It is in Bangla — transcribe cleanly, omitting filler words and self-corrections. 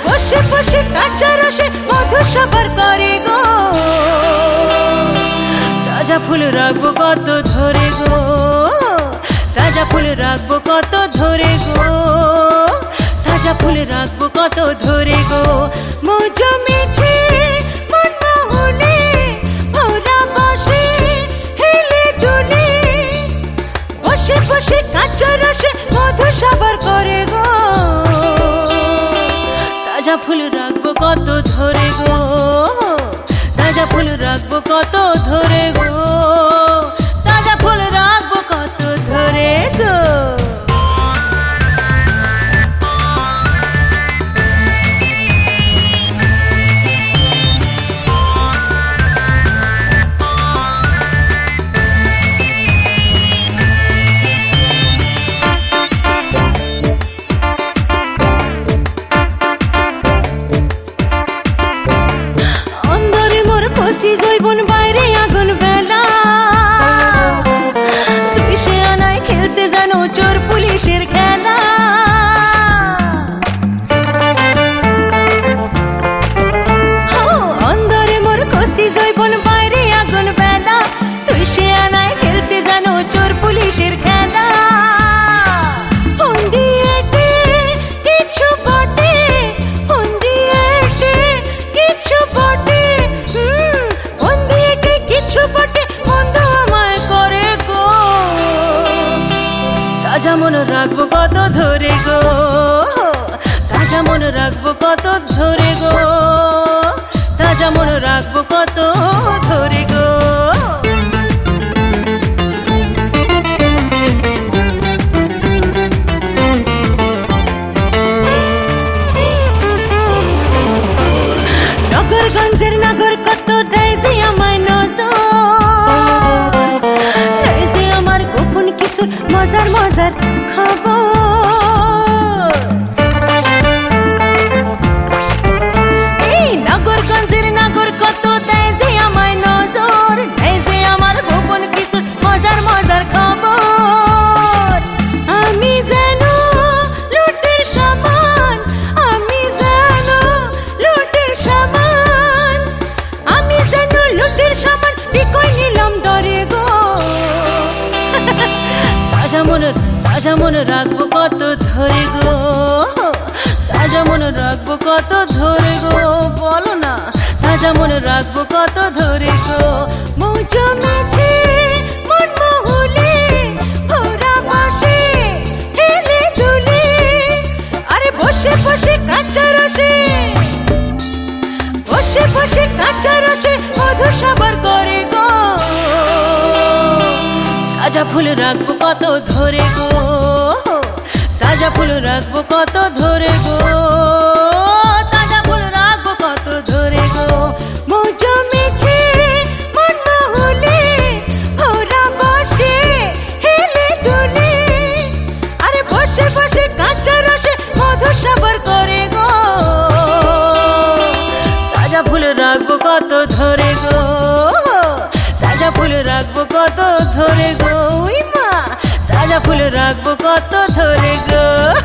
বসে বসে কাঁচা রসে মধু সবার করে গো। তাজা ফুল রাখবো কত ধরে গো, তাজা ফুল রাখবো কত ধরে গো, তাজা ফুল রাখবো কত ধরে গো। মৌজমেছে মন মহলে ভরা বসে হেলে দুলে, বসে বসে কাঁচা রসে মধু সবার করে গো। তাজা ফুল রাখবো কত ধরে গো, তাজা ফুল রাখবো কত ধরে গো, তাজা ফুল রাখবো কত ধরে গো। জৈবন বাইরে আগুন বেলা, তুই সে আনায় খেলছে জানো চোর পুলিশের খেলা। অন্ধরে মোর কষি জৈবন বাইরে আগুন বেলা, তুই সে আনায় খেলছে জানো চোর পুলিশের খেলা। ফোন দিয়েতে কিছু বটে, ফোন দিয়েতে কিছু বটে, তাজা মন রাখবো কত ধরে গো, তাজা মন রাখবো কত ধরে গো, তাজা মন রাখবো কত ধরে গো। নগরগঞ্জের নাগর কত দেয় যে আমায় নজর, দেয় যে আমার গোপন কিছু মজার মজার খবর। এই নগরগঞ্জের নাগর কত দেয় যে আমায় নজর, দেয় যে আমার গোপন কিছু মজার মজার খবর। আমি যেন লুটের সামান, আমি যেন লুটের সামান, আমি যেন লুটের সামান বিকই নিলাম দরে গো। তাজা মন রাখবো কত ধরে গো, তাজা মন রাখবো কত ধরে গো, বলো না তাজা মন রাখবো কত ধরে গো। মৌজমেছে মন মহলে ভরা বসে হেলে দুলে, আরে বসে বসে কাঁচা রসে, বসে বসে কাঁচা রসে মধু সবার করে গো। তাজা ফুল রাখবো কত ধরে গো, তাজা ফুল রাখবো কত ধরে গো, তাজা ফুল রাখবো কত ধরে গো। মৌজমেছে মন মহলে ভরা বসে হেলে দুলে, আরে বসে বসে কাঁচা রসে মধু সবার করে গো। তাজা ফুল রাখবো কত ধরে গো, তাজা ফুল রাখবো কত ধরে গো, তাজা ফুল রাখবো কত ধরে গো।